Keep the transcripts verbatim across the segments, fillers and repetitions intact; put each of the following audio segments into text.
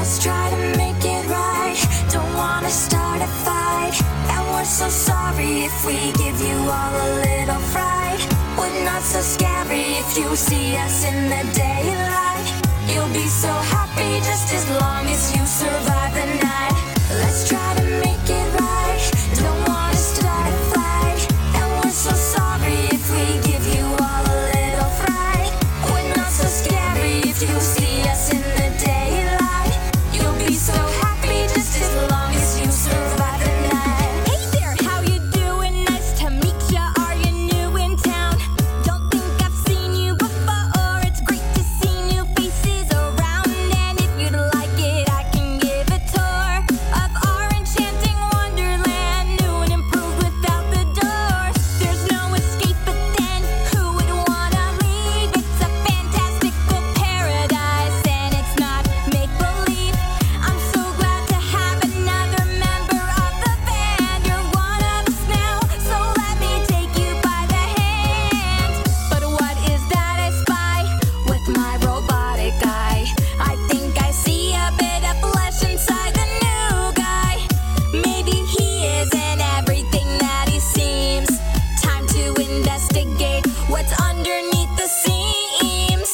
Let's try to make it right. Don't wanna start a fight. And we're so sorry if we give you all a little fright. We're not so scary if you see us in the daylight. You'll be so happy just as long as you survive the night. Let's try to make it right. Don't wanna start a fight. And we're so sorry if we give you all a little fright. We're not so scary if you see us in the daylight. You'll be so happy just as long as you survive the night. Hey there, how you doing? Nice to meet ya. Are you new in town? Don't think I've seen you before. It's great to see new faces around. And if you'd like it, I can give a tour of our enchanting wonderland. New and improved without the doors. There's no escape, but then who would wanna leave? It's a fantastical paradise, and it's not make-believe. I'm so glad to have another member of the band. You're one of us now, so let me take you by the hand. But what is that I spy with my robotic eye? I think I see a bit of flesh inside the new guy. Maybe he isn't everything that he seems. Time to investigate what's underneath the seams.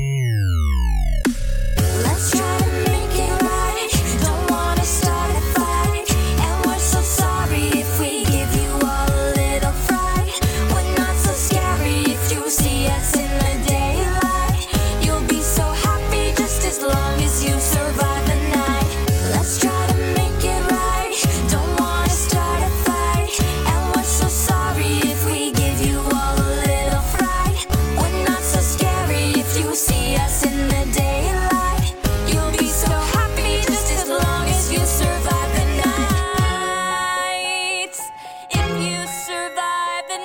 Let's try to make it right. Don't wanna start a fight. And we're so sorry if we give you all a little fright. We're not so scary if you see us in the daylight. You'll be so happy just as long as you survive the night. Let's try to make it right. Don't wanna start a fight. And we're so sorry if we give you all a little fright. We're not so scary if you see us in the daylight. You'll be so happy just as long as you survive the night. If you survive the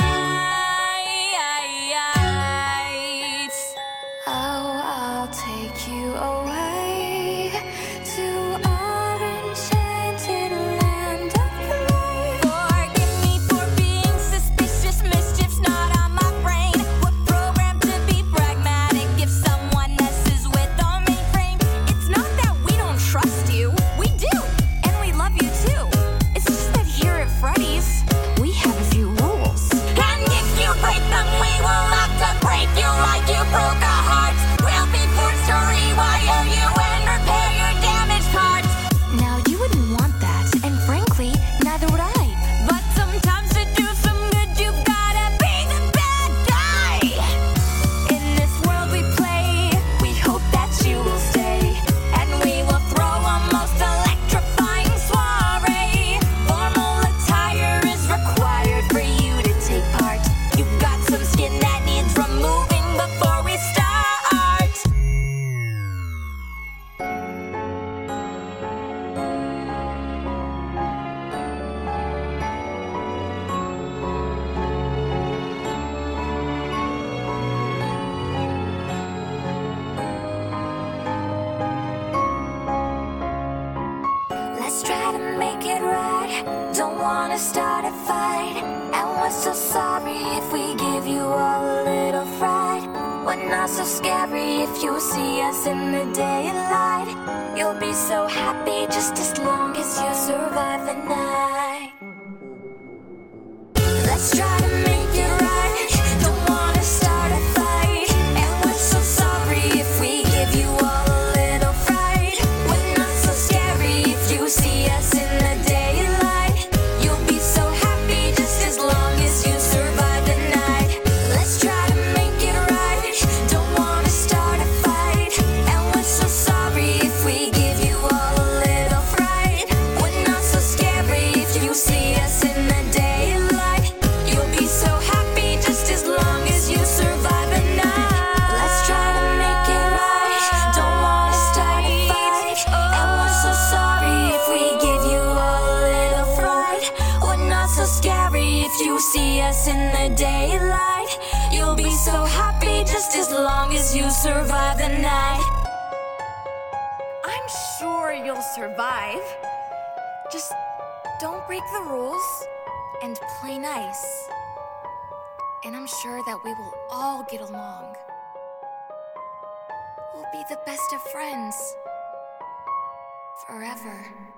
night. Oh, I'll take you away to our enchanted land of play. Forgive me for being suspicious. Mischief's not on my brain. We're programmed to be pragmatic. If someone messes with our mainframe, it's not that we don't trust you. We do, and we love you too. It's just that here at Freddy's, we have a few rules. And if you break them, we will have to break you like you broke our hearts. We'll be forced to rewire you and repair your damaged parts. Now, you wouldn't want that, and frankly, neither would I. But sometimes to do some good, you've gotta be the bad guy. In this world we play, we hope that you will stay. And we will throw a most electrifying soiree. Formal attire is required for you to take part. You've got some skin that needs removing before we start. Let's try to make it right. Don't wanna start a fight. And we're so sorry if we give you all a little fright. We're not so scary if you see us in the daylight. You'll be so happy just as long as you survive the night. Let's try to make it right. Don't wanna start a fight. And we're so sorry if we give you all a little fright. We're not so scary if you see us in the daylight. You'll be so happy just as long as you survive the night. Let's try to make it right. Don't wanna start a fight. And we're so sorry if we give you all a little fright. We're not so scary if you see us in the daylight. You'll be so happy just as long as you survive the night. Let's try to make it right. Don't wanna start a fight. And we're so sorry if we give you all a little fright. We're not so scary if you see us in the daylight. You'll be so happy just as long as you survive the night. I'm sure you'll survive. Just don't break the rules and play nice. And I'm sure that we will all get along. We'll be the best of friends. forever.